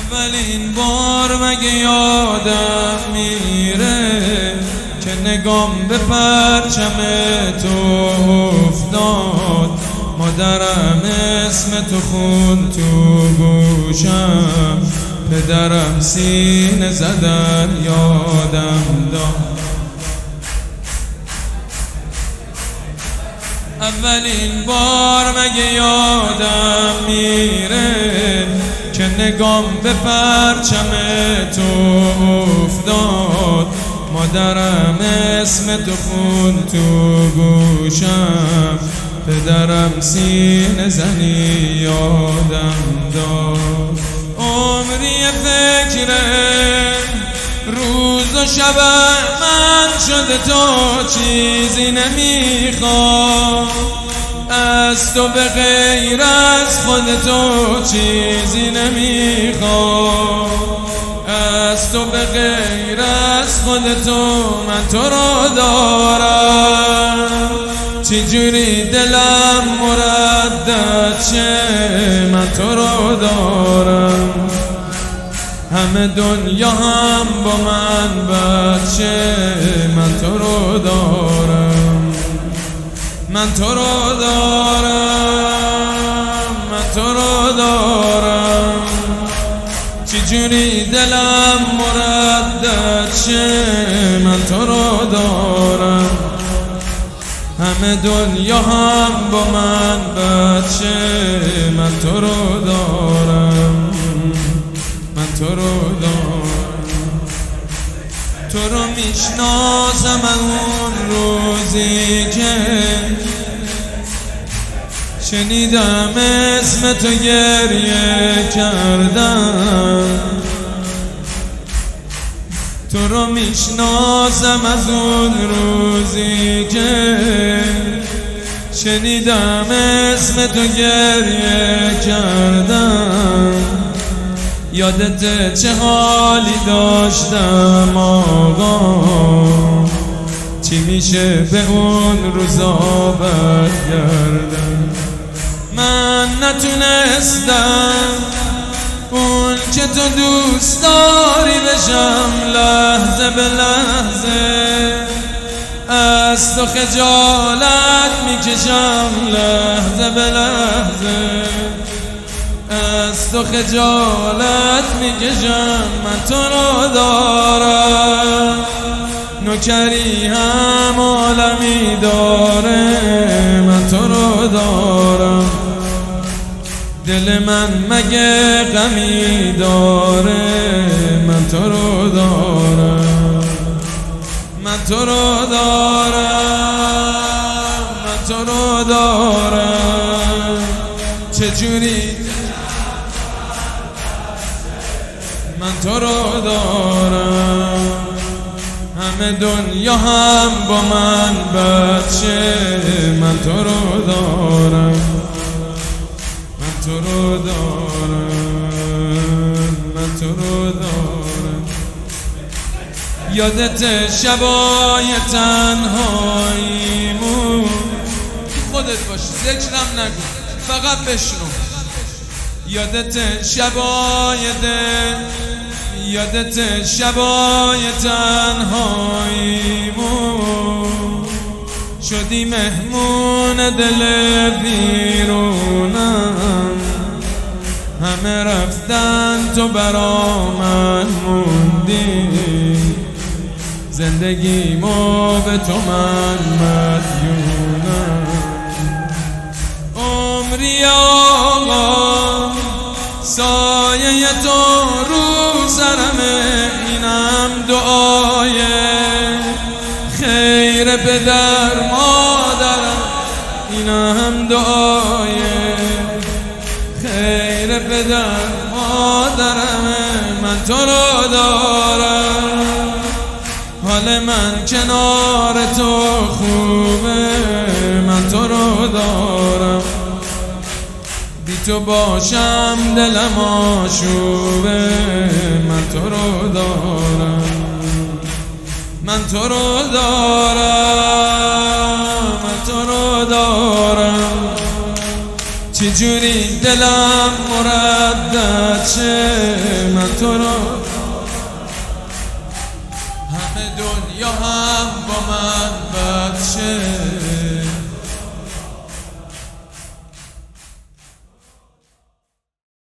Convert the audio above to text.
اولین بار مگه یادم میره که نگام به پرچم تو افتاد. مادرم اسم تو خون تو گوشم، پدرم سینه زدن یادم داد. اولین بار مگه یادم میره که نگام به پرچم تو افتاد. مادرم اسم تو خون تو گوشم، پدرم سینه زنی یادم داد. عمری فکر روز و شب من شده تو چیزی نمیخوام. از تو به غیر از خود تو چیزی نمیخوام. از تو به غیر از خود تو من تو رو دارم. چجوری دلم مردد شه من تو رو دارم. همه دنیا هم با من بد شه من تو رو دارم. من تو رو دارم. من تو رو دارم. چجوری دلم مردد شه من تو رو دارم. همه دنیا هم با من بد شه من تو رو دارم. من تو رو دارم. تو رو میشناسم اون روزی که شنیدم اسم تو گریه کردم. تو رو میشناسم از اون روزی که شنیدم اسم تو گریه کردم. یادت چه حالی داشتم آقا، چی میشه به اون روزا برگردم. من نتونستم اون که تو دوست داری بشم لحظه به لحظه. از تو خجالت میکشم لحظه به لحظه. از تو خجالت میکشم من تو رو دارم. نوکری هم عالمی داره من تو رو دارم. دل من مگه غمی داره من تو رو دارم. من تو رو دارم. من تو رو دارم. چجوری من تو رو دارم. همه دنیا هم با من بد شه من تو رو دارم. من تو رو دارم. من تو رو دارم. یادت شبای تنهاییمون خودت باشی، ذکرم نگو فقط بشنو. یادت شبای یادت شبای تنهاییمون شدی مهمون دل بیرونم. همه رفتن تو برا من موندی، زندگیمو به تو من مدیونم. عمری آقا سایه تو رو سرمه، اینم دعای خیر پدر مادرم. اینم دعای خیر پدر مادرم. من تو رو دارم. حال من کنار تو خوبه من تو رو دارم. بی تو باشم دلم آشوبه من تو رو دارم. من تو رو دارم. من تو رو دارم. چجوری دلم مردد شه من تو رو همه دنیا هم با من